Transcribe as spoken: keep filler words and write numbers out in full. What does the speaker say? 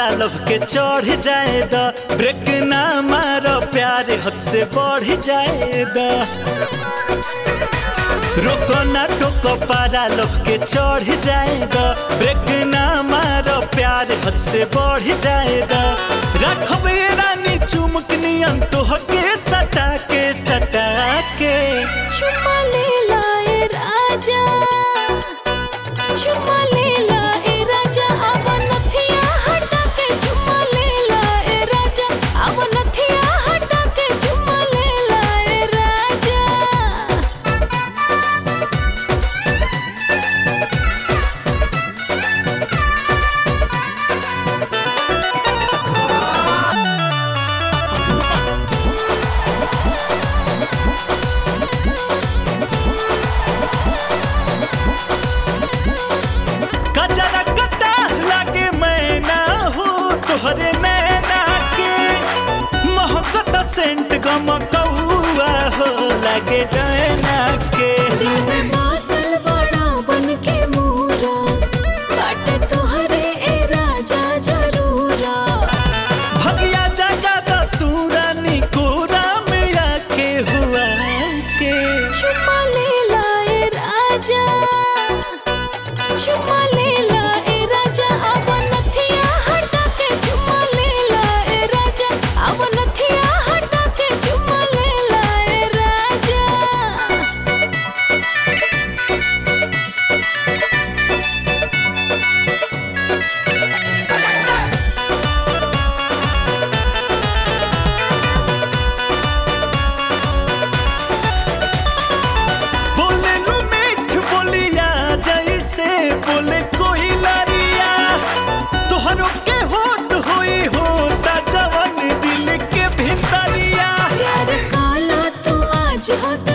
पारा लभ के चढ़ जाए द, ब्रेक ना मारो प्यारे हद से बढ़ जाए द। रोको ना टोको पारा लभ के चढ़ जाए द, ब्रेक ना मारो प्यारे हद से बढ़ जाए द। रखबे रानी चुमक नियन तोहके सटा के सटा के। चुम्मा ले लाए राजा, चुम्मा ले लाए राजा, अब नथिया हटा के चुम्मा ले लाए राजा, अब नथिया हटा के चुम्मा ले लाए राजा। गजरा कटा लागे मैं ना हूँ तोहरे नैना के, महकत सेंट गमकौआ हो लागे डैना के। दिल में बासल बड़ा बन के मूरा, काटे तोहरे ए राजा जरूरा। भगिया जगा द तू रानी कोरा में आके हुआ के। चुम्मा ले लाए राजा, चुम्मा ले लाए राजा, अब नथिया हटा के चुम्मा ले लाए राजा, अब नथिया हटा के चुम्मा ले लाए राजा। बोले नु मीठ बोलिया जैसे बोले कोई लरिया, तोहरो के होत होई होता जवन दिल के भितरिया। प्यार काला तो आज होता